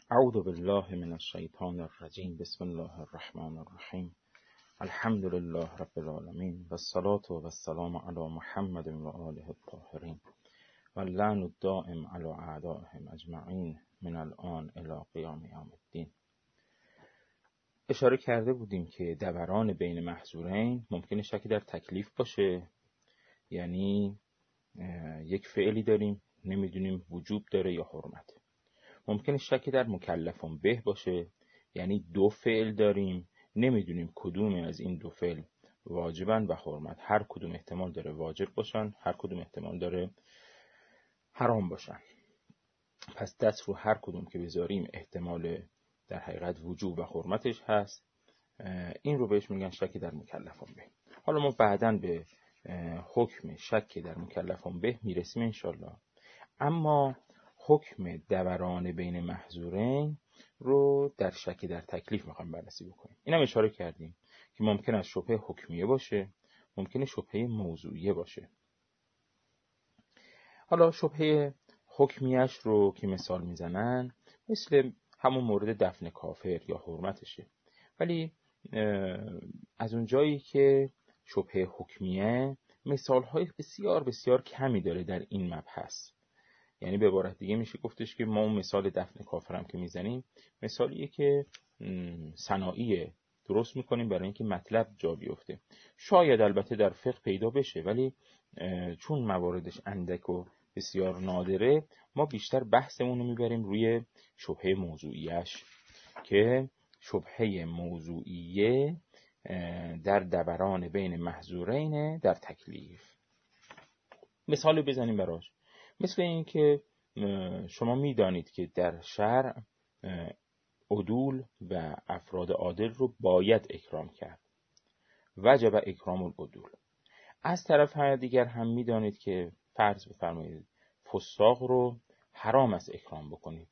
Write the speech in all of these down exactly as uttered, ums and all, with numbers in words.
اعوذ بالله من الشیطان الرجیم. بسم الله الرحمن الرحیم. الحمد لله رب العالمین و الصلاة و السلام علی محمد و آله الطاهرین و اللعن الدائم علی اعدائهم اجمعین من الان الی قیام یوم الدین. اشاره کرده بودیم که دوران بین محظورین ممکنه شکی در تکلیف باشه، یعنی یک فعلی داریم نمیدونیم وجوب داره یا حرمت. ممکنه شکی در مکلفون به باشه، یعنی دو فعل داریم نمیدونیم کدوم از این دو فعل واجبن و حرمت. هر کدوم احتمال داره واجب باشن، هر کدوم احتمال داره حرام باشن. پس دست رو هر کدوم که بذاریم احتمال در حقیقت وجوب و حرمتش هست. این رو بهش میگن شکی در مکلفون به. حالا ما بعداً به حکم شکی در مکلفون به میرسیم انشالله. اما حکم دوران بین محظورین رو در شک در تکلیف میخوایم بررسی بکنیم. اینم اشاره کردیم که ممکن است شبهه حکمیه باشه، ممکنه شبهه موضوعیه باشه. حالا شبهه حکمیش رو که مثال میزنن مثل همون مورد دفن کافر یا حرمتشه، ولی از اون جایی که شبهه حکمیه مثالهای بسیار بسیار کمی داره در این مبحث. یعنی به عبارت دیگه میشه گفتش که ما اون مثال دفن کافرم که میزنیم مثالیه که صناعیه، درست میکنیم برای اینکه مطلب جا بیفته. شاید البته در فقه پیدا بشه، ولی چون مواردش اندک و بسیار نادره ما بیشتر بحثمون رو میبریم روی شبهه موضوعیش که شبهه موضوعیه در دوران بین محظورین در تکلیف. مثال بزنیم براش. مثل این که شما میدانید که در شرع عدول و افراد عادل رو باید اکرام کرد، وجب اکرام العدول. از طرف دیگر هم میدانید که فرض بفرمایید فساق رو حرام است اکرام بکنید.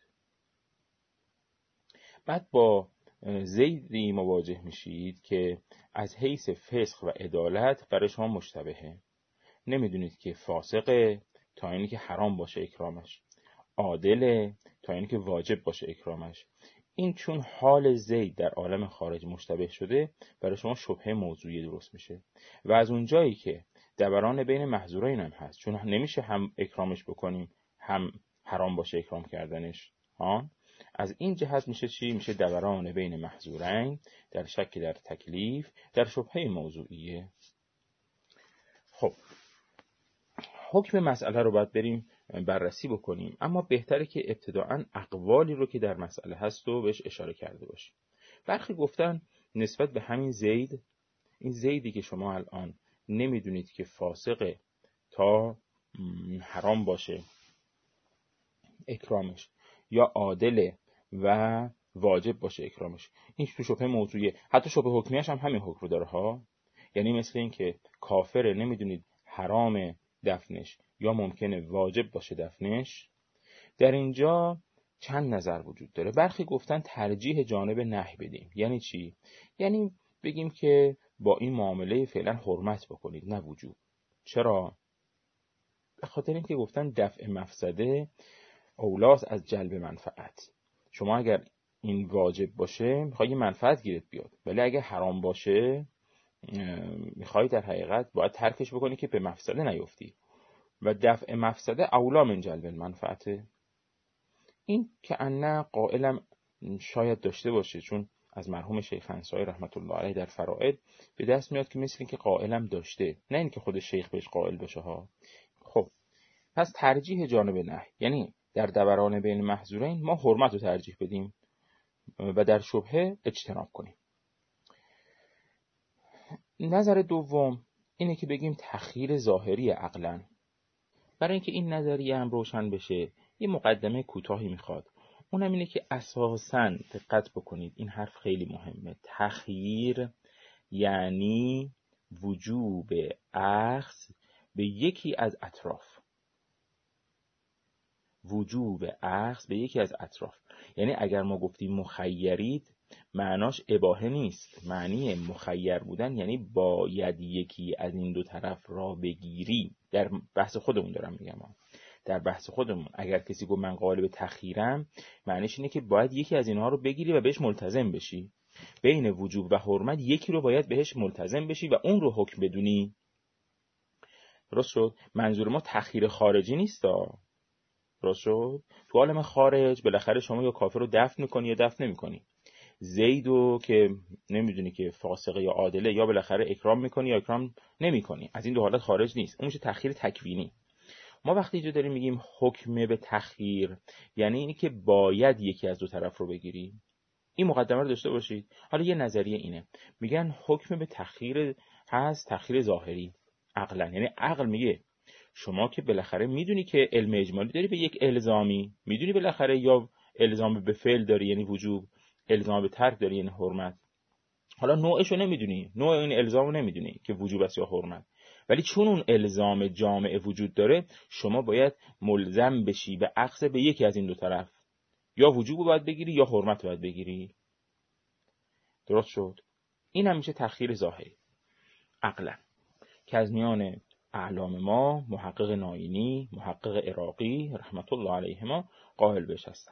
بعد با زیدی مواجه میشید که از حیث فسق و عدالت برای شما مشتبهه. نمیدونید که فاسقه تا اینی که حرام باشه اکرامش، عادله تا اینی که واجب باشه اکرامش. این چون حال زید در عالم خارج مشتبه شده برای شما شبهه موضوعی درست میشه. و از اون جایی که دوران بین محظورین هم هست، چون نمیشه هم اکرامش بکنیم هم حرام باشه اکرام کردنش ها، از این جهت میشه چی؟ میشه دوران بین محظورین در شک در تکلیف در شبهه موضوعیه. خب حکم مسئله رو باید بریم بررسی بکنیم، اما بهتره که ابتداعاً اقوالی رو که در مسئله هست و بهش اشاره کرده باشیم. برخی گفتن نسبت به همین زید، این زیدی که شما الان نمیدونید که فاسقه تا حرام باشه اکرامش یا عادله و واجب باشه اکرامش، این تو شبهه موضوعیه. حتی شبهه حکمیش هم همین حکم رو داره ها. یعنی مثل این که کافره نمیدونید حرام دفنش یا ممکنه واجب باشه دفنش. در اینجا چند نظر وجود داره. برخی گفتن ترجیح جانب نهی بدیم. یعنی چی؟ یعنی بگیم که با این معامله فعلا حرمت بکنید نه وجوب. چرا؟ به خاطر اینکه گفتن دفع مفسده اولاست از جلب منفعت. شما اگر این واجب باشه میخوای منفعت گیرت بیاد، ولی اگر حرام باشه میخوای در حقیقت باید ترکش بکنی که به مفسده نیفتی و دفع مفسده اولا من جلب منفعته. این که انه قائلم شاید داشته باشه، چون از مرحوم شیخ انصاری رحمت الله علیه در فرائد به دست میاد که مثل این که قائلم داشته، نه این که خود شیخ بهش قائل باشه ها. خب پس ترجیح جانب نهی، یعنی در دوران بین محظورین ما حرمت رو ترجیح بدیم و در شبهه اجتناب کنیم. نظر دوم اینه که بگیم تخییر ظاهری عقلاً. برای اینکه این نظریه هم روشن بشه یه مقدمه کوتاهی میخواد. اونم اینه که اساساً دقت بکنید، این حرف خیلی مهمه. تخییر یعنی وجوب اخذ به یکی از اطراف. وجوب اخذ به یکی از اطراف. یعنی اگر ما گفتیم مخیرید معناش اباحه نیست. معنی مخیر بودن یعنی باید یکی از این دو طرف را بگیری. در بحث خودمون دارم میگم. در بحث خودمون اگر کسی گفت من قائل به تخییرم، معنیش اینه که باید یکی از اینها رو بگیری و بهش ملتزم بشی. بین وجوب و حرمت یکی رو باید بهش ملتزم بشی و اون رو حکم بدونی. درست شد؟ منظور ما تخییر خارجی نیست. درست شد؟ تو عالم خارج بالاخره شما یا کافر رو دفن میکنی یا دفن نمیکنی. زیدو که نمیدونی که فاسقه یا عادله، یا بالاخره اکرام میکنی یا اکرام نمیکنی. از این دو حالت خارج نیست. اون میشه تخییر تکوینی. ما وقتی اینجا داریم میگیم حکم به تخییر، یعنی اینی که باید یکی از دو طرف رو بگیری. این مقدمه رو داشته باشید. حالا یه نظریه اینه، میگن حکم به تخییر هست تخییر ظاهری عقلا، یعنی عقل میگه شما که بالاخره میدونی که علم اجمالی داری به یک الزامی، میدونی بالاخره یا الزام به فعل داری یعنی وجوب، الزام به ترک داری یعنی حرمت. حالا نوعشو نمیدونی، نوع این الزامو نمیدونی که وجوب است یا حرمت، ولی چون اون الزام جامع وجود داره، شما باید ملزم بشی به اخذ به یکی از این دو طرف، یا وجوب باید بگیری یا حرمت باید بگیری. درست شد؟ این هم میشه تخییر ظاهری عقلا که از میان اعلام ما محقق ناینی، محقق عراقی رحمت الله علیهما قائل بهش هستن.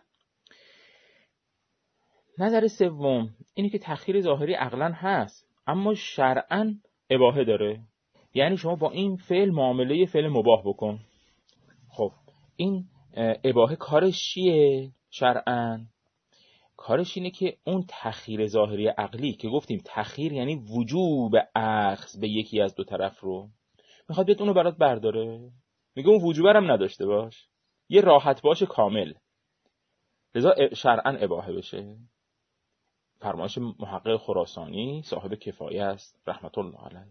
نظر سوم اینه که تخییر ظاهری عقلا هست اما شرعاً اباحه داره. یعنی شما با این فعل معامله فعل مباح بکن. خب این اباحه کارش چیه شرعاً؟ کارش اینه که اون تخییر ظاهری عقلی که گفتیم تخییر یعنی وجوب اخذ به یکی از دو طرف رو، میخواد بیاد اونو برات برداره. میگه اون وجوب هم نداشته باش، یه راحت باش کامل، لذا شرعاً اباحه بشه. فرمایش محقق خراسانی صاحب کفایه است رحمت الله علیه.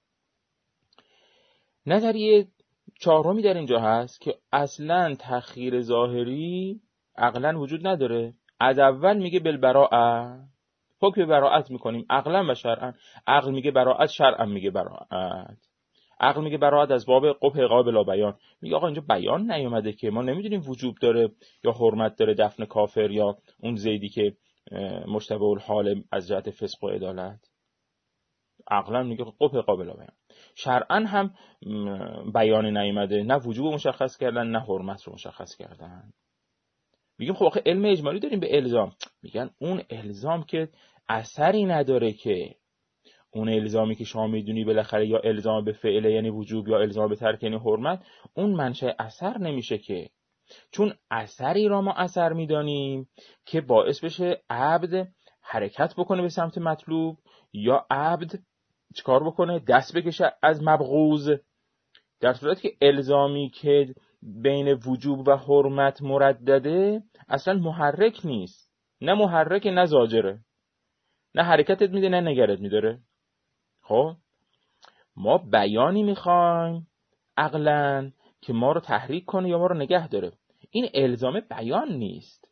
نظریه چهارمی در اینجا هست که اصلاً تخییر ظاهری عقلاً وجود نداره. از اول میگه بالبراءه، حکم براءت میکنیم عقلاً و شرعاً. عقل میگه براءت، شرعاً میگه براءت. عقل میگه براءت از باب قبح قابل بیان، میگه آقا اینجا بیان نیومده که ما نمیدونیم وجوب داره یا حرمت داره دفن کافر یا اون زیدی که مشتبه الحال از جهت فسق و عدالت. عقلا میگه قبح قابل بیان. شرعاً هم بیان نیومده، نه وجوب مشخص کردن نه حرمت رو مشخص کردن. میگیم خب آخه علم اجمالی داریم به الزام. میگن اون الزام که اثری نداره، که اون الزامی که شما میدونی بالاخره یا الزام به فعل یعنی وجوب یا الزام به ترک یعنی حرمت، اون منشأ اثر نمیشه که، چون اثری را ما اثر میدانیم که باعث بشه عبد حرکت بکنه به سمت مطلوب یا عبد چیکار بکنه دست بکشه از مبغوض، در صورتی که الزامی که بین وجوب و حرمت مردده اصلا محرک نیست، نه محرک نه زاجره، نه حرکتت میده نه نگرت میداره. خب ما بیانی میخوایم عقلاً که ما رو تحریک کنه یا ما رو نگه داره. این الزام بیان نیست،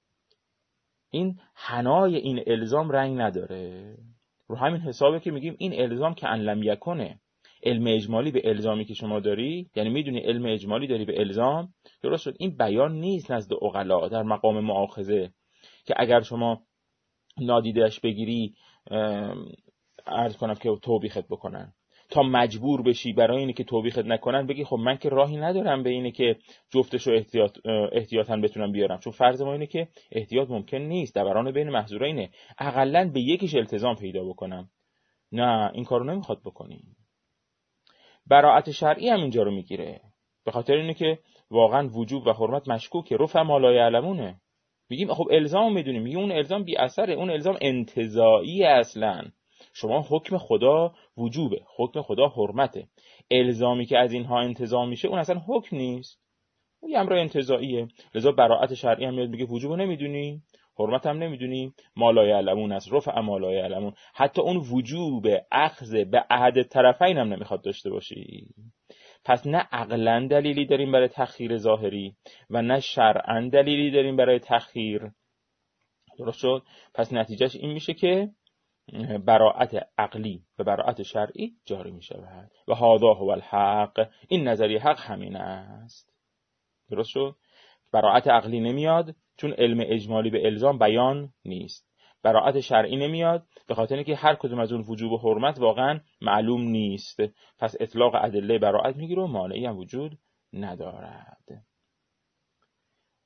این حنای این الزام رنگ نداره. رو همین حسابه که میگیم این الزام که ان لم یکنه، علم اجمالی به الزامی که شما داری، یعنی میدونی علم اجمالی داری به الزام، درست شد، این بیان نیست نزد عقلا در مقام مؤاخذه، که اگر شما نادیدهش بگیری عرض کنم که توبیخت بکنن، تا مجبور بشی برای اینه که توبیخت نکنن بگی خب من که راهی ندارم به اینه که جفتشو احتیاط احتیاطاً بتونم بیارم، چون فرض ما اینه که احتیاط ممکن نیست، دوران بین محظورینه، اقلاً به یکیش التزام پیدا بکنم. نه این کارو نمیخواد بکنی. براءت شرعی هم اینجا رو میگیره، به خاطر اینه که واقعاً وجوب و حرمت مشکوکه، رفع ما لا یعلمونه. میگیم خب الزام میدونیم، میگیم اون الزام بی اثره، اون الزام انتزاعی اصلاً. شما حکم خدا وجوبه، حکم خدا حرمته، الزامی که از اینها انتزاع میشه اون اصلا حکم نیست، اون یه امر انتزاعیه. لذا براءت شرعی هم میاد میگه وجوبو نمیدونی، حرمت هم نمیدونی، ما لا یعلمون است، رفع ما لا یعلمون. حتی اون وجوب اخذ به عهد طرفین هم نمیخواد داشته باشی. پس نه عقلاً دلیلی داریم برای تخییر ظاهری و نه شرعاً دلیلی داریم برای تخییر. درست شد؟ پس نتیجهش این میشه که براءت عقلی و براءت شرعی جاری می شود و هذا هو الحق. این نظریه حق همین است. درست شد؟ براءت عقلی نمیاد چون علم اجمالی به الزام بیان نیست. براءت شرعی نمیاد به خاطر اینکه هر کدوم از اون وجوب و حرمت واقعا معلوم نیست. پس اطلاق ادله براءت میگیره و مانعی هم وجود ندارد.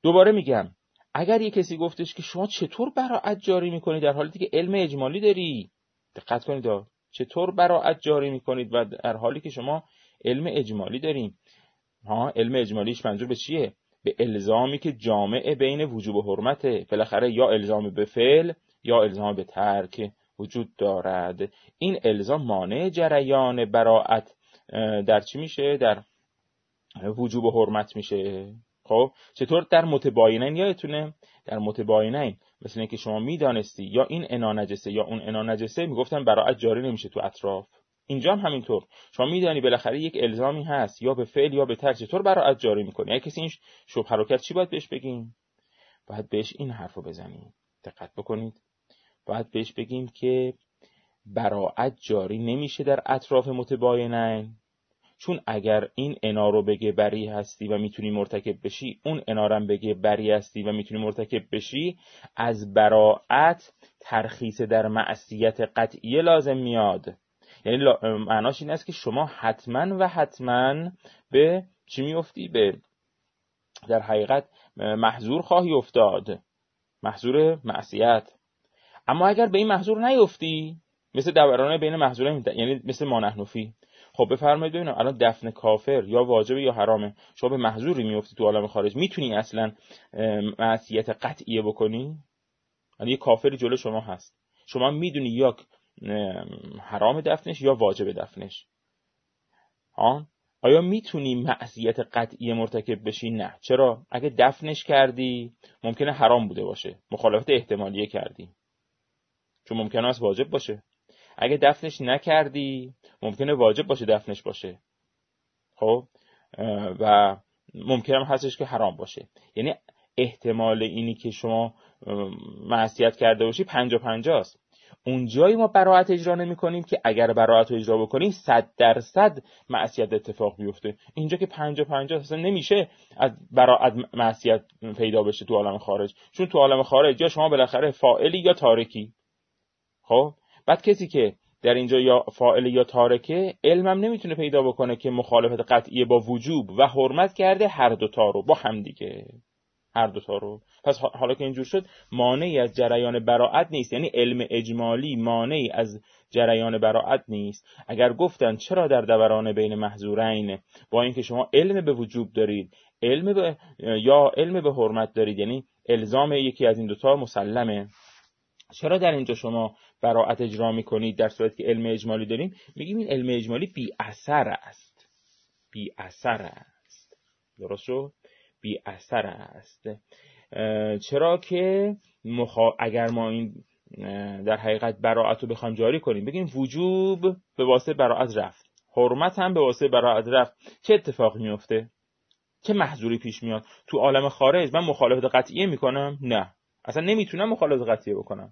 دوباره میگم اگر یه کسی گفتش که شما چطور براءت جاری میکنید در حالی که علم اجمالی داری، دقت کنید چطور براءت جاری میکنید و در حالی که شما علم اجمالی داریم. ها علم اجمالیش منظور به چیه؟ به الزامی که جامع بین وجوب و حرمته. بالاخره یا الزام به فعل یا الزام به ترک وجود دارد. این الزام مانع جریان براءت در چی میشه؟ در وجوب و حرمت میشه. خب چطور؟ در متباینین یادتونه در متباینین مثل اینکه شما میدانستی یا این انا نجسه یا اون انا نجسه، میگفتن براءت جاری نمیشه تو اطراف. اینجا هم همینطور شما میدانی بالاخره یک الزامی هست یا به فعل یا به ترک، چطور براءت جاری میکنی؟ اگه کسی این شبهه رو کرد چی باید بهش بگیم؟ باید بهش این حرفو بزنیم. دقت بکنید، باید بهش بگیم که براءت جاری نمیشه در اطراف متباینین، چون اگر این انا رو بگه بری هستی و میتونی مرتکب بشی، اون انا رو بگه بری هستی و میتونی مرتکب بشی، از براءت ترخیص در معصیت قطعیه لازم میاد. یعنی معناش این است که شما حتما و حتما به چی میفتی؟ به در حقیقت محظور خواهی افتاد، محظور معصیت. اما اگر به این محظور نیفتی، مثل دورانه بین محظورین، یعنی مثل ما نحن فیه، خب بفرمایید ببینم الان دفن کافر یا واجبه یا حرامه، شما به محظوری میفتی تو عالم خارج، میتونی اصلا معصیت قطعیه بکنی؟ یعنی یه کافری جلو شما هست، شما میدونی یا حرام دفنش یا واجب دفنش، ها آیا میتونی معصیت قطعی مرتکب بشی؟ نه. چرا؟ اگه دفنش کردی ممکنه حرام بوده باشه، مخالفت احتمالیه کردی، چون ممکنه است واجب باشه. اگه دفنش نکردی ممکنه واجب باشه دفنش باشه، خب و ممکنه هم هستش که حرام باشه. یعنی احتمال اینی که شما معصیت کرده باشی پنجا پنجا است. اونجایی ما براءت اجرا نمی کنیم که اگر براءت رو اجرا بکنیم صد درصد معصیت اتفاق بیفته. اینجا که پنجا پنجا اصلا نمیشه از براءت معصیت پیدا بشه تو عالم خارج، چون تو عالم خارج یا شما بالاخره فاعلی یا تارکی. خب بعد کسی که در اینجا یا فاعل یا تارکه، علمم نمیتونه پیدا بکنه که مخالفت قطعی با وجوب و حرمت کرده هر دوتا رو با هم دیگه، هر دوتا رو. پس حالا که اینجور شد مانعی از جریان براءت نیست، یعنی علم اجمالی مانعی از جریان براءت نیست. اگر گفتن چرا در دوران بین محظورین با اینکه شما علم به وجوب دارید، علم به یا علم به حرمت دارید، یعنی الزام یکی از این دوتا مسلمه، چرا در اینجا شما براءت اجرا میکنید در صورتی که علم اجمالی داریم؟ میگیم این علم اجمالی بی اثر است، بی اثر است. درست شد؟ بی اثر است. چرا که مخا... اگر ما این در حقیقت براءت رو بخوایم جاری کنیم، بگیم وجوب به واسطه براءت رفت، حرمت هم به واسطه براءت رفت، چه اتفاقی میفته؟ چه محظوری پیش میاد؟ تو عالم خارج من مخالفت قطعیه میکنم؟ نه، اصلا نمیتونم مخالفت قطعیه بکنم.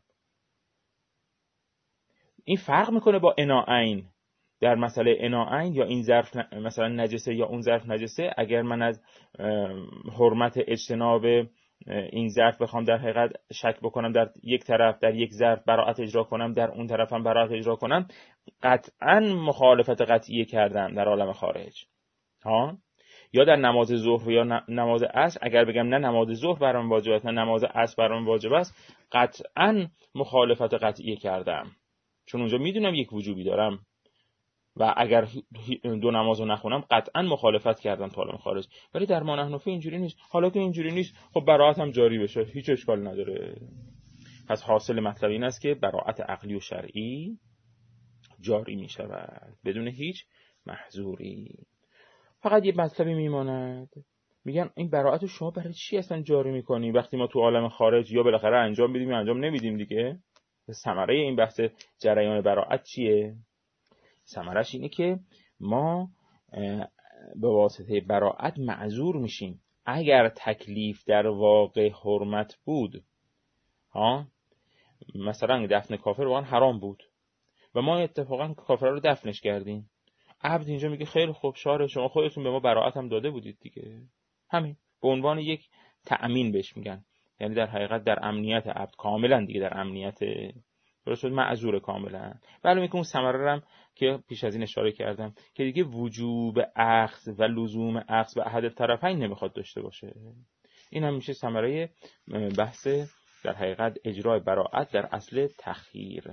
این فرق میکنه با اناعین. در مسئله اناعین یا این ظرف مثلا نجسه یا اون ظرف نجسه، اگر من از حرمت اجتناب این ظرف بخوام در حقیقت شک بکنم، در یک طرف در یک ظرف براءت اجرا کنم، در اون طرف هم براءت اجرا کنم، قطعا مخالفت قطعیه کردم در عالم خارج. ها یا در نماز ظهر یا نماز عصر، اگر بگم نه نماز ظهر برام واجب است نه نماز عصر برام واجب است، قطعا مخالفت قطعیه کردم، چون اونجا میدونم یک وجوبی دارم و اگر دو نمازو نخونم قطعا مخالفت کردم تو عالم خارج. ولی در ما نحن فیه اینجوری نیست. حالا که اینجوری نیست، خب براءت هم جاری بشه، هیچ اشکال نداره. پس حاصل مطلب این است که براءت عقلی و شرعی جاری می شود بدون هیچ محظوری. فقط یه مطلبی میماند، میگن این براءت شما برای چی اصلا جاری میکنی وقتی ما تو عالم خارج یا بالاخره انجام بدیم یا انجام نمیدیم دیگه؟ ثمره این بحث جریان براءت چیه؟ ثمرش اینه که ما به واسطه براءت معذور میشیم. اگر تکلیف در واقع حرمت بود، ها مثلا دفن کافر واقعا حرام بود و ما اتفاقا کافر رو دفنش کردیم، عبد اینجا میگه خیلی خوب شاره، شما خودتون به ما براءت هم داده بودید دیگه، همین به عنوان یک تأمین بهش میگن، یعنی در حقیقت در امنیت عبد کاملا دیگه، در امنیت درست معذور کاملا. ولی میگم اون ثمره هم که پیش از این اشاره کردم که دیگه وجوب اخذ و لزوم اخذ به احد الطرفین نمیخواد داشته باشه. این هم میشه ثمره بحث در حقیقت اجرای براءت در اصل تخییر.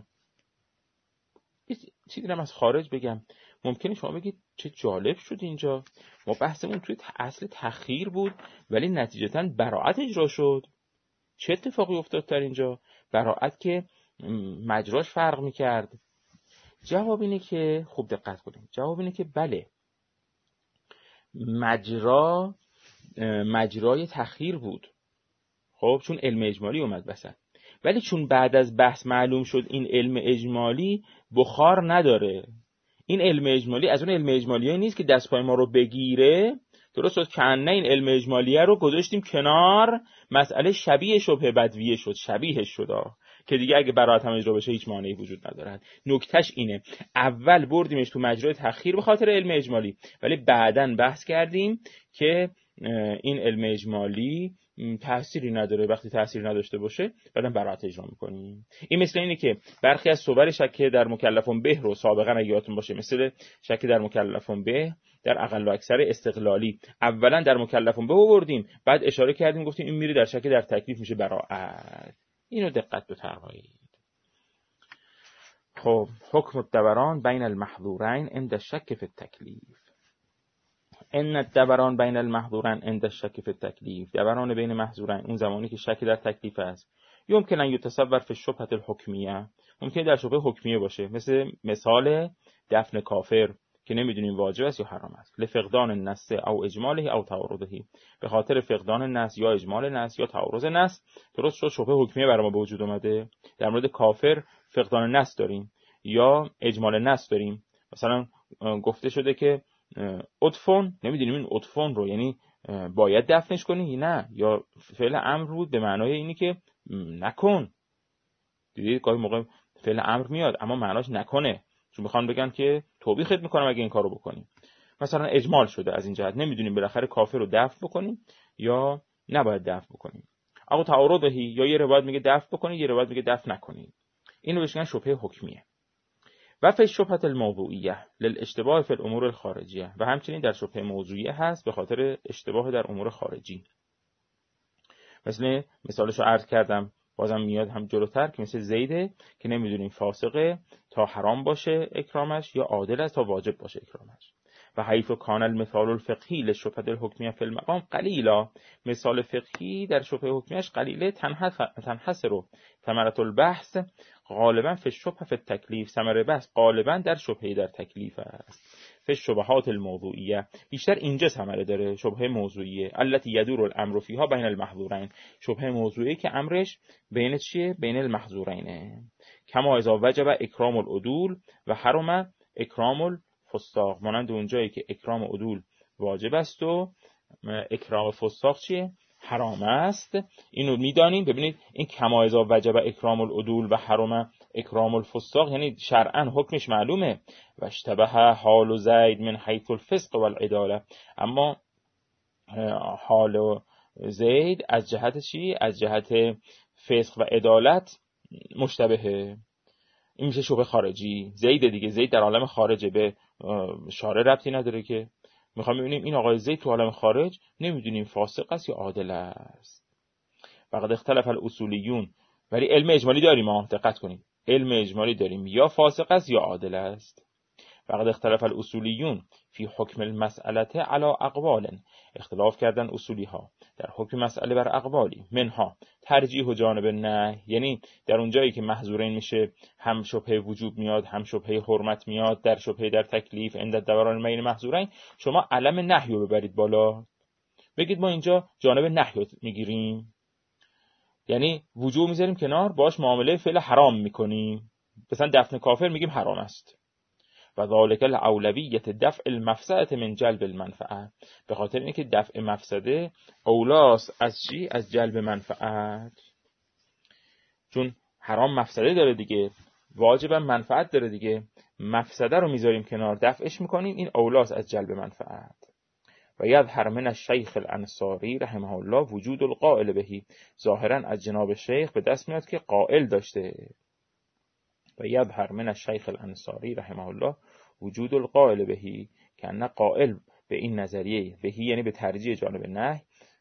چیزی دارم از خارج بگم. ممکنه شما بگید چه جالب شد اینجا ما بحثمون توی اصل تخییر بود ولی نتیجتاً براءت اجرا شد. چه اتفاقی افتاد در اینجا؟ براءت که مجراش فرق میکرد. جواب اینه که خوب دقت کنیم. جواب اینه که بله، مجرا مجرای تخییر بود، خب چون علم اجمالی اومد وسط. ولی چون بعد از بحث معلوم شد این علم اجمالی بخار نداره، این علم اجمالی از اون علم اجمالیه نیست که دست پای ما رو بگیره، درست شد کنه این علم اجمالیه رو گذاشتیم کنار، مسئله شبیه شبه بدویه شد، شبیه شد که دیگه اگه براءت هم اجرا بشه هیچ مانعی وجود ندارد. نکتهش اینه اول بردیمش تو مجرای تخییر به خاطر علم اجمالی، ولی بعداً بحث کردیم که این علم اجمالی تأثیری نداره. وقتی تأثیری نداشته باشه بعداً براءت اجرا میکنیم. این مثل اینه که برخی از صور شک در مکلفون به رو سابقا اگه یادتون باشه، مثل شک در مکلفون به در اقل و اکثر استقلالی، اولا در مکلفون به آوردیم، بعد اشاره کردیم گفتیم این میره در شک در تکلیف میشه براءت. اینو دقت بفرمایید. خب حکم الدوران بین المحظورین عند الشک فی التکلیف. ان الدوران بین المحظورین عند الشک فی التکلیف، دوران بین محظورین اون زمانی که شک در تکلیف است. یمکن ان یتصور فی الشبهه الحکمیه، ممکن در شبهه حکمیه باشه، مثل مثال دفن کافر که نمیدونیم واجب است یا حرام است. لفقدان النص او اجماله او تعارضه، به خاطر فقدان النص یا اجمال النص یا تعارض النص. درست شد شبهه حکمیه برای ما به وجود اومده. در مورد کافر فقدان النص داریم یا اجمال النص داریم. مثلا گفته شده که اطفن، نمیدونیم این اطفن رو یعنی باید دفنش کنی نه، یا فعل امر بود به معنای اینی که نکن. دیدید گاهی موقع فعل امر میاد اما معناش نکنه، چون میخوان بگن که توبیخت میکنم اگه این کارو بکنیم. مثلا اجمال شده از این جهت نمیدونیم بالاخره کافر رو دفن بکنیم یا نباید دفن بکنیم. اما تعارضی یا یه روایت میگه دفن بکنید، یه روایت میگه دفن نکنید. اینو بهش میگن شبهه حکمیه. و فی الشبهه الموضوعیه للاشتباه فی الامور الخارجیه، و همچنین در شبهه موضوعیه هست به خاطر اشتباه در امور خارجی. مثلا مثالشو عرض کردم بازم میاد هم جلوتر که مثل زیده که نمیدونیم فاسقه تا حرام باشه اکرامش یا عادل است تا واجب باشه اکرامش. و حیث کان المثال الفقهی للشبهه الحکمیه فی المقام قلیلا، مثال فقهی در شبهه حکمیش قلیله تنحصر ثمرة البحث غالبا فی الشبهه فی التکلیف، ثمره بحث غالبا در شبهه در تکلیف است. فی الشبهات الموضوعیه، بیشتر اینجا ثمره داره شبهه موضوعیه. التي يدور الامر فيها بین المحظورین، شبهه موضوعی که امرش بین چیه؟ بین المحظورینه. کما اذا وجب اکرام العدول و حرم اکرام الفساق، مانند اونجایی که اکرام عدول واجب است و اکرام فساق چیه؟ حرام است. اینو میدانیم. ببینید این کما اذا وجب اکرام العدول و حرم اکرام الفساق یعنی شرعاً حکمش معلومه. و اشتبه حال زید من حیث الفسق والعداله، اما حال زید از جهت چی؟ از جهت فسق و عدالت مشتبهه. این میشه شبهه خارجی. زید دیگه، زید در عالم خارجه، به شارع ربطی نداره که. میخوام ببینیم این آقای زید تو عالم خارج نمیدونیم فاسق است یا عادل است. فقط اختلاف الاصولیون، ولی علم اجمالی داریم ها، دقت کنیم علم اجمالی داریم یا فاسق است یا عادل است. فقط اختلاف الاصولیون فی حکم المسئله علی اقوال، اختلاف کردن اصولی ها در حکم مسئله بر اقوالی. منها ترجیح و جانب نه، یعنی در اون جایی که محظورین میشه هم شبهه وجوب میاد هم شبهه حرمت میاد. در شبهه در تکلیف عند دوران بین محظورین شما علم نهی رو ببرید بالا، بگید ما اینجا جانب نهی میگیریم، یعنی وجوب میذاریم کنار، باش معامله فعل حرام میکنیم. مثلا دفن کافر میگیم حرام است. و ذالک الاولویت دفع المفسده من جلب المنفعه، به خاطر اینکه دفع مفسده اولاست از چی؟ از جلب منفعت. چون حرام مفسده داره دیگه، واجب منفعت داره دیگه، مفسده رو میذاریم کنار دفعش میکنیم، این اولاست از جلب منفعت. و یظهر من الشیخ الانصاری رحمه الله وجود القائل بهی، ظاهرا از جناب شیخ به دست میاد که قائل داشته. و یظهر من الشیخ الانصاری رحمه الله وجود القائل بهی، که نه قائل به این نظریه، بهی یعنی به ترجیح جانب نهی،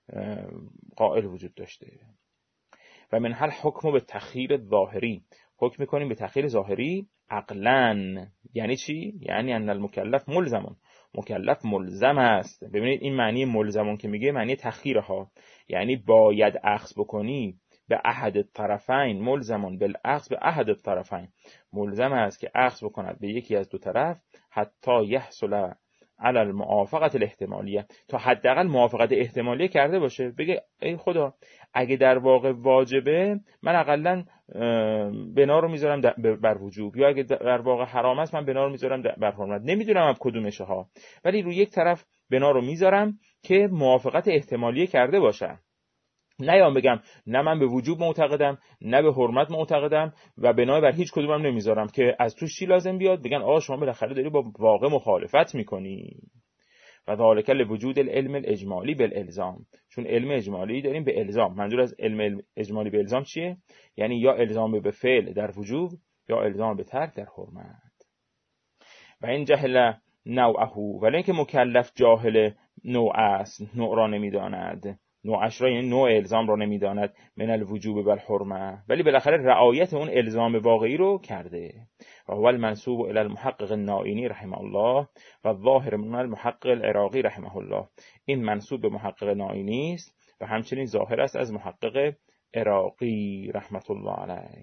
قائل وجود داشته. و من حل حکم به تخییر ظاهری، حکم میکنیم به تخییر ظاهری عقلاً. یعنی چی؟ یعنی ان المکلف ملزمون، مکلف ملزم است. ببینید این معنی ملزمون که میگه معنی تخییره ها، یعنی باید اخذ بکنی به احد الطرفین، ملزمون بالاخذ به احد الطرفین، ملزم است که اخذ بکند به یکی از دو طرف، حتی یحصل علی الموافقت الاحتمالیه، تا حداقل موافقت احتمالیه کرده باشه، بگه ای خدا اگه در واقع واجبه من حداقل بنا رو میذارم بر وجوب، یا اگه در واقع حرام است من بنا رو میذارم بر حرمت، نمیدونم اب کدومشه ها، ولی روی یک طرف بنا رو میذارم که موافقت احتمالیه کرده باشه. نه یا بگم نه من به وجوب معتقدم نه به حرمت معتقدم و بنای بر هیچ کدومم نمیذارم که از توش چی لازم بیاد، بگن آ شما بالاخره داری با واقع مخالفت میکنی. و ذالک لوجود العلم الاجمالی بالالزام، چون علم اجمالی داریم به الزام. منظور از علم اجمالی به الزام چیه؟ یعنی یا الزام به فعل در وجوب یا الزام به ترک در حرمت. و این جهل نوعه، ولی اینکه مکلف جاهل نوع است، نوع را نمیداند، نوعش را یعنی نوع الزام را نمیداند، من الوجوب بالحرمه، ولی بالاخره رعایت اون الزام واقعی رو کرده. و هو المنسوب الى المحقق النائینی رحمه الله و الظاهر من المحقق العراقی رحمه الله. این منسوب به محقق نائینی است و همچنین ظاهر است از محقق عراقی رحمت الله علیه.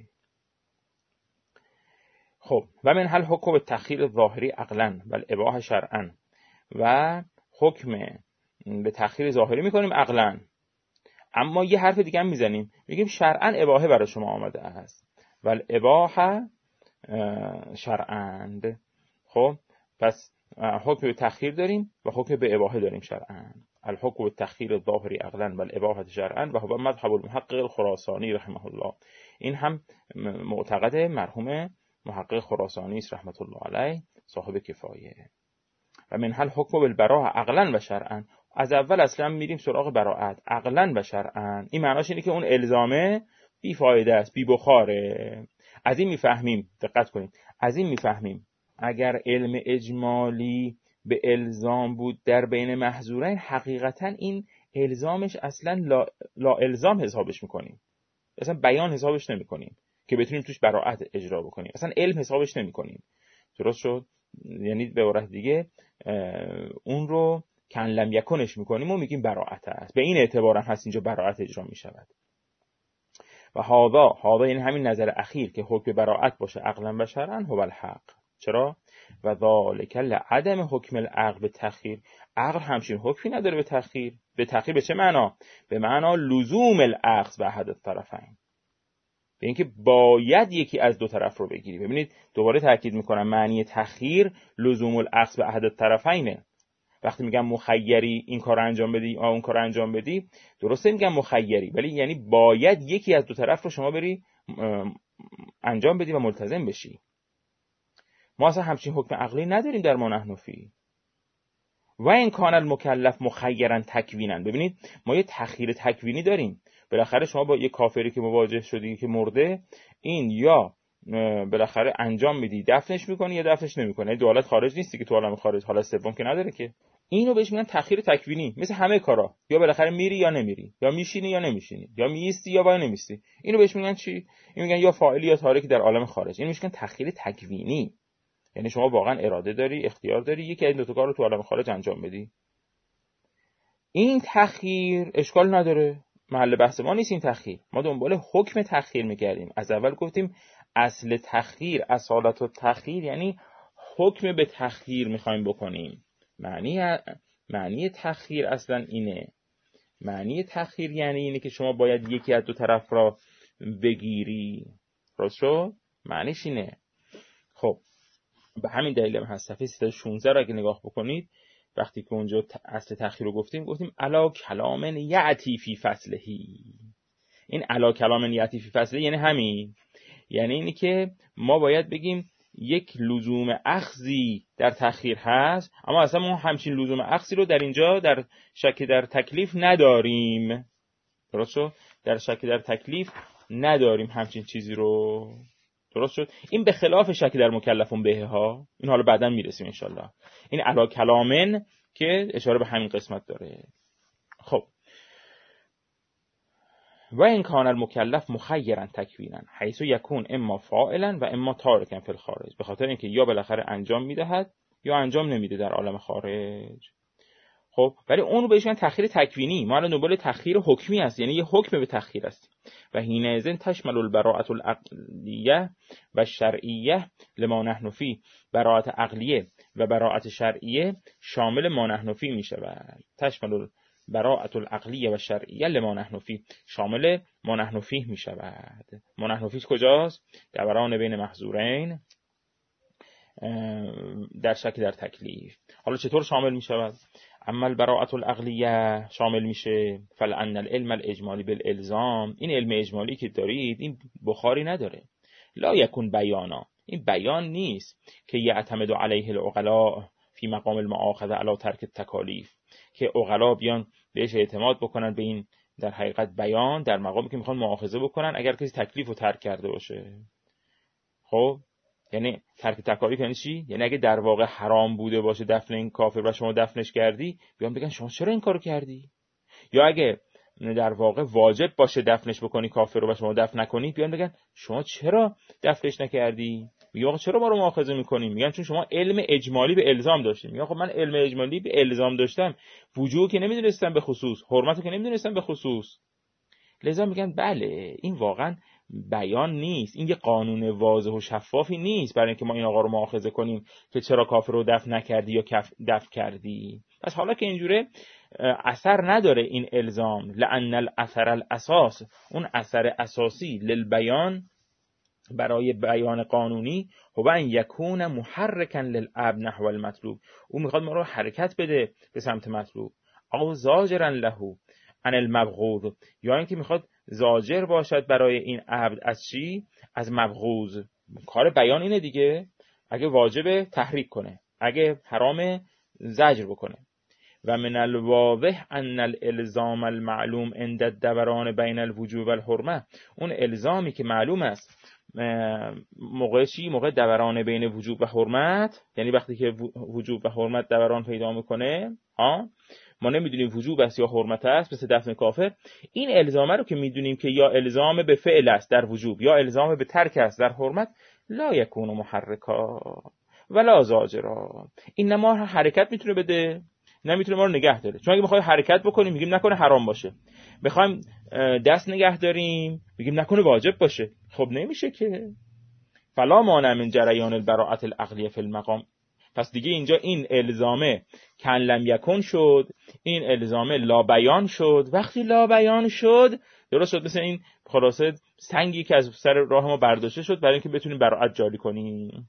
خب و من حل حکم به تخییر ظاهری عقلا و الاباحه شرعا، و حکم به تخییر ظاهری میکنیم عقلا، اما یه حرف دیگه هم میزنیم، میگیم شرعا اباحه برای شما آمده است و الاباحه شرعا. خب پس حکم به تخییر داریم و حکم به اباحه داریم شرعا. الحکم به تخییر الظاهری عقلا و الاباحه شرعا و هو مذهب المحقق الخراسانی رحمه الله. این هم معتقد مرحوم محقق خراسانی است رحمت الله علیه، صاحب کفایه. و من حل حکم بالبراءه عقلا و شرعا، از اول اصلا میریم سراغ براءت عقلا و شرعا. این معناش اینه که اون الزامه بی فایده است، بی بخاره. از این میفهمیم، دقت کنید، از این میفهمیم اگر علم اجمالی به الزام بود در بین محظورین، حقیقتا این الزامش اصلا لا, لا الزام حسابش میکنیم، اصلا بیان حسابش نمیکنیم که بتونیم توش براءت اجرا بکنیم، اصلا علم حسابش نمیکنیم. درست شد؟ یعنی به عبارت دیگه اون رو کن لم یکنش میکنیم و میگیم براءت است. به این اعتبار هم هست اینجا براءت اجرا میشود. و هذا هذا یعنی همین نظر اخیر که حکم براءت باشه عقلا و شرعا هو الحق. چرا؟ و ذالک لعدم حکم العقل به تخییر، عقل همچین حکمی نداره به تخییر. به تخییر به چه معنا؟ به معنا لزوم الاخذ به احد الطرفین، به اینکه باید یکی از دو طرف رو بگیری. ببینید دوباره تاکید میکنم، معنی تخییر لزوم الاخذ به احد الطرفینه. وقتی میگم مخیری این کار انجام بدی یا اون کار انجام بدی، درسته میگم مخیری، ولی یعنی باید یکی از دو طرف رو شما بری انجام بدی و ملتزم بشی. ما اصلا همچین حکم عقلی نداریم در ما نحنفی. و این کان المکلف مخیرا تکوینا، ببینید ما یه تخییر تکوینی داریم. بالاخره شما با یه کافری که مواجه شدی که مرده، این یا بالاخره انجام میدی دفنش میکنی یا دفنش نمیکنی، دو حالت خارج نیستی که تو عالم خارج، حالت سوم که نداره که. اینو بهش میگن تخییر تکوینی، مثل همه کارا، یا بالاخره میری یا نمیری، یا میشینی یا نمیشینی، یا میستی یا وای نمیستی. اینو بهش میگن چی؟ این میگن یا فاعلی یا تارکی در عالم خارج. اینو میگن تخییر تکوینی، یعنی شما واقعا اراده داری، اختیار داری یکی از این دو تا کارو تو عالم خارج انجام بدی. این تخییر اشکال نداره، محل بحث ما نیست این تخییر. ما دنبال حکم تخییر می‌گردیم. از اول گفتیم اصل تخییر، اصالت التخییر، یعنی حکم به تخییر می‌خوایم بکنیم. معنی معنی تخییر اصلا اینه. معنی تخییر یعنی اینه که شما باید یکی از دو طرف را بگیری. درست شد؟ معنیش اینه. خب به همین دلیل هم هست صفحه سیصد و شانزده رو اگه نگاه بکنید، وقتی که اونجا اصل تخییر رو گفتیم، گفتیم علا کلام یعتی فی فصلهی. این علا کلام یعتی فی فصلهی یعنی همین، یعنی اینی که ما باید بگیم یک لزوم اخذی در تخییر هست، اما اصلا ما همچین لزوم اخذی رو در اینجا در شک در تکلیف نداریم. درست شد؟ در شک در تکلیف نداریم همچین چیزی رو. درست شد؟ این به خلاف شک در مکلفون بهه ها، این حالا بعداً میرسیم انشالله. این علا کلامن که اشاره به همین قسمت داره. خب و این کان المکلف مخیرا تکوینا حیث یکون اما فاعلا و اما تارکا فی الخارج، به خاطر اینکه یا بالاخره انجام میدهد یا انجام نمیده در عالم خارج. خب ولی اون بهش میگن تأخیر تکوینی، ما الان دنبال تأخیر حکمی است، یعنی یه حکم به تأخیر است. و حینئذ تشمل البراءة العقلیه و شرعیه لما نحن فی، براءت عقلیه و براءت شرعیه شامل ما نحن فی میشود. تشمل البراءة العقلیه و شرعیه لما نحن فی، شامل ما نحن فی میشود. ما نحن فی کجاست؟ دوران بین محظورین در شک در تکلیف. حالا چطور شامل میشود؟ اما البراءة العقلیه شامل میشه فلان العلم الاجمالی بالالزام، این علم اجمالی که دارید این بخاری نداره. لا یکون بیانا، این بیان نیست که یعتمد علیه العقلاء فی مقام المؤاخذه علی ترک التکالیف، که عقلا بیان بهش اعتماد بکنن به این در حقیقت بیان در مقامی که میخوان مؤاخذه بکنن اگر کسی تکلیف رو ترک کرده باشه. خب یعنی ترک تکالیف یعنی چی؟ یعنی اگه در واقع حرام بوده باشه دفن این کافر و شما دفنش کردی، بیان بگن شما چرا این کارو کردی؟ یا اگه در واقع واجب باشه دفنش بکنی کافر رو و شما دفن نکنی، بیان بگن شما چرا دفنش نکردی؟ میگه آقا چرا ما رو مؤاخذه میکنیم؟ میگن چون شما علم اجمالی به الزام داشتیم. میگه خب من علم اجمالی به الزام داشتم، وجوب که نمیدونستم به خصوص، حرمت که نمیدونستم به خصوص. لذا میگن بله این واقعا بیان نیست، این یه قانون واضح و شفافی نیست برای اینکه ما این آقا رو مؤاخذه کنیم که چرا کافر رو دفن نکردی یا دفن کردی. پس حالا که اینجوره اثر نداره این الزام، لأن الاثر الاساس، اون اثر اساسی للبیان برای بیان قانونی هو ان یکون محرکا للعبد نحو المطلوب، اون میخواد ما رو حرکت بده به سمت مطلوب. او زاجرا له عن المبغوض، یا اینکه میخواد زاجر باشد برای این عبد از چی؟ از مبغوض. کار بیان اینه دیگه، اگه واجب تحریک کنه، اگه حرام زجر بکنه. و من الواضح ان الالزام المعلوم عند الدوران بین الوجوب والحرمه، اون الزامی که معلوم است موقع چی؟ موقع دوران بین وجوب و حرمت، یعنی وقتی که وجوب و حرمت دوران پیدا میکنه، ها ما نمیدونیم وجوب است یا حرمت است، مثل دفن کافر. این الزامه رو که میدونیم که یا الزام به فعل است در وجوب یا الزام به ترک است در حرمت، لا یکون محرکا ولا زاجرا، این نه ما حرکت میتونه بده نمیتونه ما رو نگه داره. چون اگه بخوایم حرکت بکنیم میگیم نکنه حرام باشه، بخوایم دست نگه داریم میگیم نکنه واجب باشه. خب نمیشه که. فلا مانع من جریان البراءة العقلیه فی المقام، پس دیگه اینجا این الزامه کن لم یکن شد، این الزامه لا بیان شد. وقتی لا بیان شد درست شد، مثل این خلاصه سنگی که از سر راه ما برداشته شد برای اینکه بتونیم براءت جاری کنیم.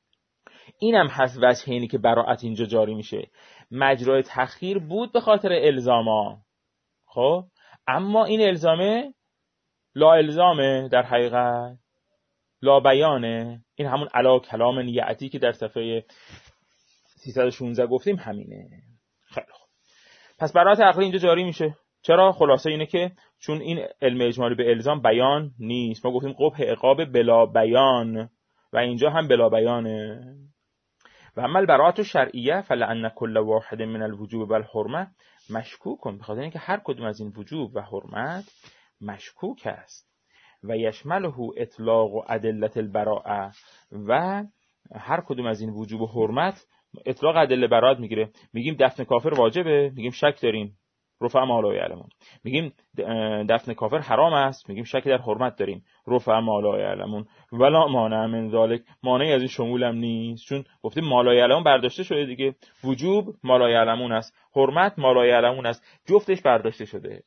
اینم هست وجه اینی که براءت اینجا جاری میشه. مجرای تأخیر بود به خاطر الزاما، خب اما این الزامه لا الزامه، در حقیقت لا بیانه. این همون علا کلام نیعتی که در صفحه سیصد و شانزده گفتیم همینه. خیلی خوب، پس براءت عقلی اینجا جاری میشه. چرا؟ خلاصه اینه که چون این علم اجمالی به الزام بیان نیست. ما گفتیم قبح عقاب بلا بیان و اینجا هم بلا بیانه. و اما البراءة شرعیه فلأن كل واحد من الوجوب والحرمه مشکوک، به خاطر اینکه هر کدوم از این وجوب و حرمت مشکوک است. و یشمله اطلاق و ادله البراءه، و هر کدوم از این وجوب و حرمت اطلاق ادله براءت میگیره. میگیم دفن کافر واجبه، میگیم شک داریم، رفع ما لا یعلمون. میگیم دفن کافر حرام است، میگیم شک در حرمت داریم، رفع ما لا یعلمون. ولا مانع من ذلک، مانعی از این شمول هم نیست، چون گفتیم ما لا یعلمون برداشته شده دیگه. وجوب ما لا یعلمون است، حرمت ما لا یعلمون است، جفتش برداشته شده.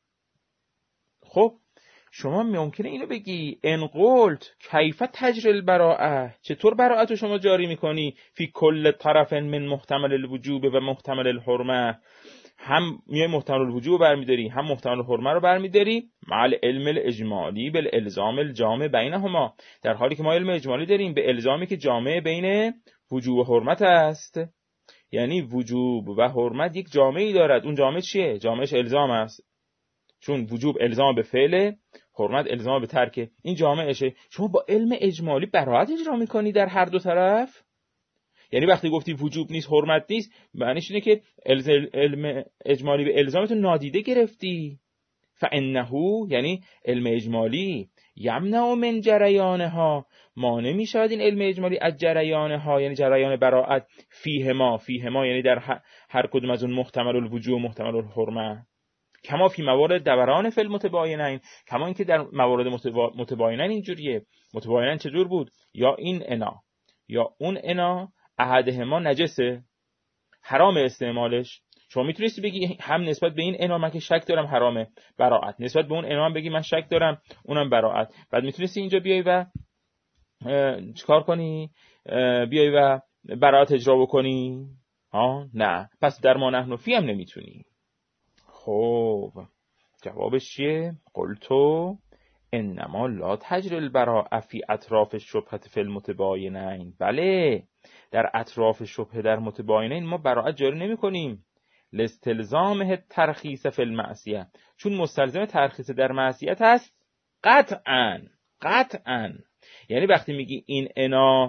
خب شما ممکنه اینو بگی ان قلت کیف تجری البراءه، چطور براءت رو شما جاری میکنی فی کل طرف من محتمل الوجوب و محتمل الحرمه، هم میای محتمل الوجوب برمیداری هم محتمل الحرمه رو برمیداری، مع العلم الاجمالی بالالزام الجامع بینهما، در حالی که ما علم اجمالی داریم به الزامی که جامع بین وجوب و حرمت است. یعنی وجوب و حرمت یک جامعی دارد، اون جامع چیه؟ جامعش الزام است، چون وجوب الزام به فعل، حرمت الزام به ترک، این جامعشه. شما با علم اجمالی براءت اجرا میکنی در هر دو طرف. یعنی وقتی گفتی وجوب نیست حرمت نیست، معنیش اینه که علم اجمالی به الزامتون نادیده گرفتی. فانه یعنی علم اجمالی یمنع من جریانها، مانع می شود این علم اجمالی از جریانها، یعنی جریان براءت فیه ما فیه ما یعنی در هر کدوم از اون محتمل الوجوب و محتمل الحرمه، کما فی موارد دوران فی المتباینین، کما اینکه در موارد متباینین اینجوریه. متباینین چجور بود؟ یا این انا یا اون انا احدهما نجسه، حرام استعمالش. شما میتونستی بگی هم نسبت به این انا من که شک دارم حرامه براءت، نسبت به اون انا هم بگی من شک دارم اونم براءت. بعد میتونستی اینجا بیای و چیکار کنی؟ بیای و براءت اجرا بکنی؟ ها نه، پس در ما نحن فی هم نمیتونی. خب جوابش چیه؟ قلتو انما لا تجری البراءة فی اطراف الشبهة فی المتباینین. بله، در اطراف شبهه در متباینین ما براءت جاری نمی کنیم. لاستلزامه ترخیص فی المعصیه، چون مستلزم ترخیص در معصیت هست. قطعاً قطعاً یعنی وقتی میگی این انا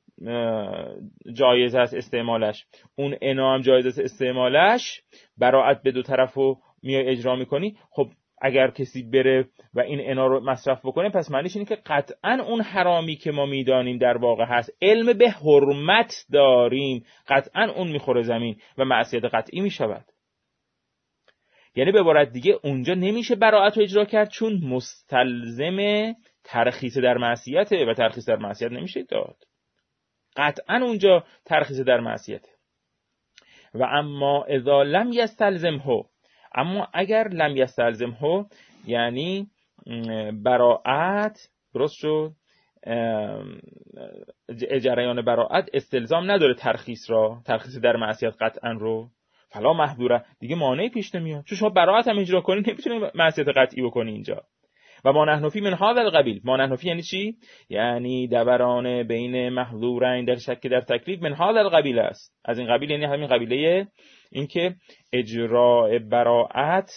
جایز است استعمالش، اون انا هم جایز است استعمالش، براءت به دو طرفو میای اجرا میکنی. خب اگر کسی بره و این انا رو مصرف بکنه، پس معنیش اینه که قطعاً اون حرامی که ما میدانیم در واقع هست، علم به حرمت داریم، قطعاً اون میخوره زمین و معصیت قطعی میشود. یعنی به عبارت دیگه اونجا نمیشه براءت رو اجرا کرد، چون مستلزم ترخیص در معصیته و ترخیص در معصیت نمیشه داد. قطعاً اونجا ترخیص در معصیته. و اما اذا لم یستلزمه، اما اگر لم یستلزمه یعنی براءت، درست شد، جریان براءت استلزام نداره ترخیص را، ترخیص در معصیت قطعاً رو، فلا محذوره، دیگه مانعی پیش نمیاد. چون شما براءت هم اجرا کنی نمیتونی معصیت قطعی بکنی اینجا. و ما نحن فی من هذا القبیل. ما نحن فی یعنی چی؟ یعنی دوران بین محظورین در شک در تکلیف من هذا القبیل است. از این قبیل یعنی همین قبیله اینکه اجراء براءت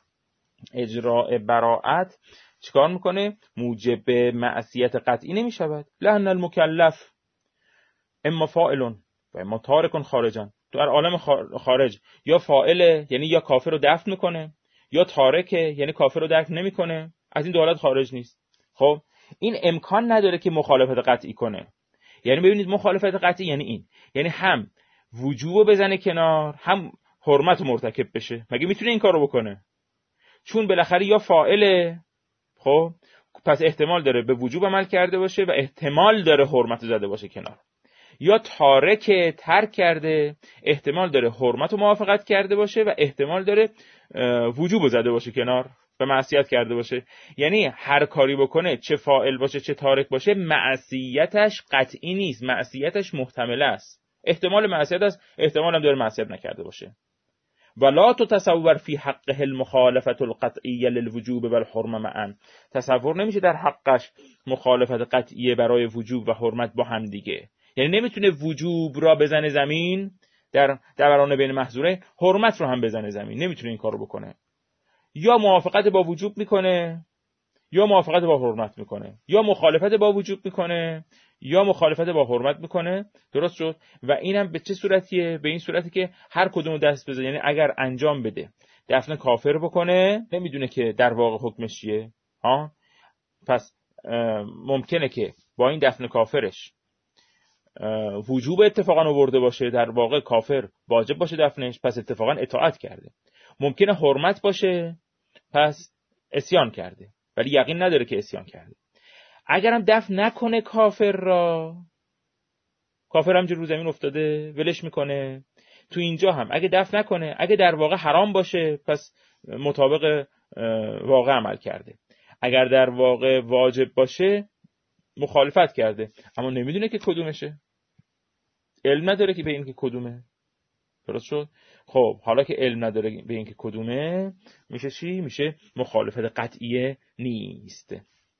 اجراء براءت چیکار میکنه؟ موجب معصیت قطعی نمیشود. لأن المکلف اما فاعل و اما تارک خارجا. تو در عالم خارج یا فاعل یعنی یا کافر رو دفن میکنه، یا تارکه یعنی کافر رو دفن نمیکنه، از این دو حالت خارج نیست. خب این امکان نداره که مخالفت قطعی کنه. یعنی ببینید مخالفت قطعی یعنی این، یعنی هم وجوب بزنه کنار، هم حرمت مرتکب بشه. مگه میتونه این کارو بکنه؟ چون بالاخره یا فاعله، خب پس احتمال داره به وجوب عمل کرده باشه و احتمال داره حرمت زده باشه کنار. یا تارک ترک کرده، احتمال داره حرمت رو موافقت کرده باشه و احتمال داره وجوب زده باشه کنار و معصیت کرده باشه. یعنی هر کاری بکنه، چه فاعل باشه چه تارک باشه، معصیتش قطعی نیست، معصیتش محتمل است. احتمال معصیت است، احتمال هم داره معصیت نکرده باشه. ولا تتصور فی حقه المخالفت القطعیه للوجوب والحرمه معا. تصور نمیشه در حقش مخالفت قطعیه برای وجوب و حرمت با هم دیگه. یعنی نمیتونه وجوب را بزنه زمین در دوران بین محظوره، حرمت رو هم بزنه زمین، نمیتونه این کارو بکنه. یا موافقت با وجوب میکنه یا موافقت با حرمت میکنه، یا مخالفت با وجوب میکنه یا مخالفت با حرمت میکنه. درست شد؟ و اینم به چه صورتیه؟ به این صورتی که هر کدومو دست بزنه، یعنی اگر انجام بده دفن کافر بکنه، نمیدونه که در واقع حکمش چیه. ها پس ممکنه که با این دفن کافرش وجوب اتفاقا آورده باشه، در واقع کافر واجب باشه دفنش، پس اتفاقا اطاعت کرده. ممکنه حرمت باشه، پس عصیان کرده، ولی یقین نداره که عصیان کرده. اگرم دفن نکنه کافر را، کافر هم رو زمین افتاده ولش میکنه. تو اینجا هم اگه دفن نکنه، اگه در واقع حرام باشه، پس مطابق واقع عمل کرده. اگر در واقع واجب باشه، مخالفت کرده، اما نمیدونه که کدومشه، علم نداره که به این که کدومه. درست شد؟ خب حالا که علم نداره به این که کدومه، میشه چی؟ میشه مخالفت قطعیه نیست.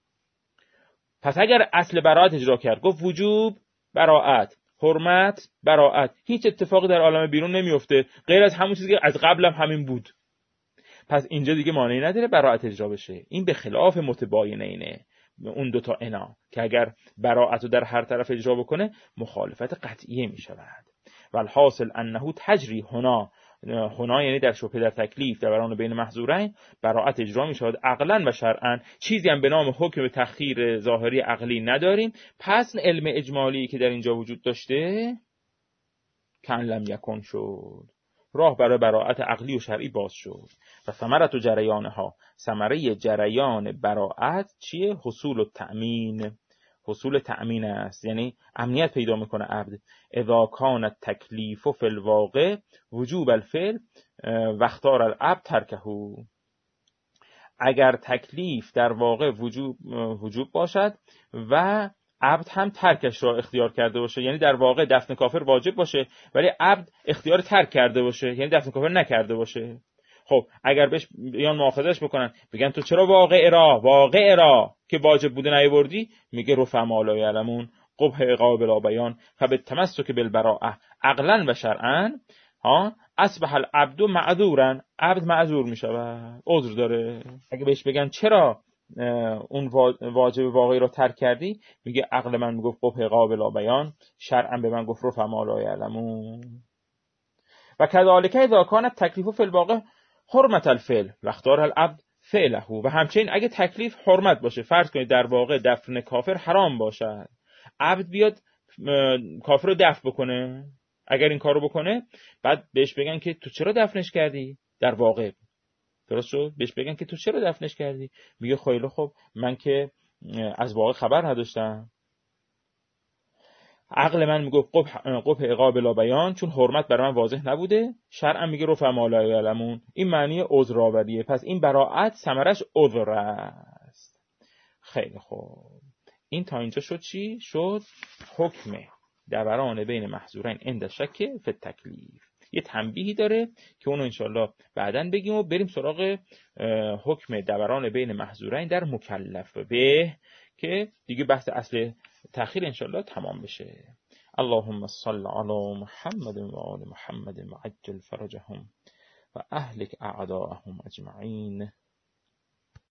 پس اگر اصل براءت اجرا کرد، گفت وجوب براءت، حرمت براءت، هیچ اتفاقی در عالم بیرون نمیفته غیر از همون چیزی که از قبل هم همین بود، پس اینجا دیگه مانعی نداره براءت اجرا بشه. این به خلاف متباینینه، اون دوتا انا که اگر براءت رو در هر طرف اجرا بکنه مخالفت قطعیه می شود. والحاصل انه تجری هنا هنا یعنی در شبهه در تکلیف دوران بین محظورین براءت اجرا می شود عقلا و شرعا. چیزی هم به نام حکم تأخیر ظاهری عقلی نداریم. پس علم اجمالی که در اینجا وجود داشته کان لم یکن شد، راه برای براءت عقلی و شرعی باز شد. و ثمرة جریانها، ثمره جریان براءت چیه؟ حصول التأمین، حصول تأمین است، یعنی امنیت پیدا میکنه عبد. اذا کان التکلیف فی الواقع وجوب الفعل و اختار العبد ترکه، اگر تکلیف در واقع وجوب وجوب باشد و عبد هم ترکش را اختیار کرده باشه، یعنی در واقع دفن کافر واجب باشه ولی عبد اختیار ترک کرده باشه، یعنی دفن کافر نکرده باشه. خب اگر بهش بیان مؤاخذش بکنن بگن تو چرا واقع را واقع را که واجب بوده نیاوردی، میگه رفع ما لا یعلمون قبح عقاب بلا بیان فبالتمسک بالبراءه عقلا و شرعا ها اصبح العبد معذورا، عبد معذور میشود، عذر داره. اگه بهش بگن چرا اون واجب واقعی رو ترک کردی، میگه عقل من میگفت قبح عقاب بلا بیان، شرعا به من گفت رفع ما لا یعلمون. و کذالک اذا کان التکلیف فی الواقع حرمت الفعل و اختار العبد فعله، و همچنین اگه تکلیف حرمت باشه، فرض کنید در واقع دفن کافر حرام باشد، عبد بیاد کافر رو دفن بکنه، اگر این کارو بکنه بعد بهش بگن که تو چرا دفنش کردی، در واقع درست شد، بهش بگن که تو چرا دفنش کردی، میگه خیلی خب من که از واقع خبر نداشتم، عقل من میگه قبح عقاب لا بیان چون حرمت برای من واضح نبوده، شرعا میگه رفع ما لا یعلمون، این معنی عذرآوریه. پس این براءت ثمرش عذر است. خیلی خوب، این تا اینجا شد چی؟ شد حکم دوران بین محظورین عند شک فی التکلیف. یه تنبیهی داره که اونو انشالله بعداً بگیم و بریم سراغ حکم دوران بین محظورین در مکلف به، که دیگه بحث اصل تأخیر انشالله تمام بشه. اللهم صل علی محمد و آل محمد و عجل فرجهم و اهلک اعداءهم اجمعین.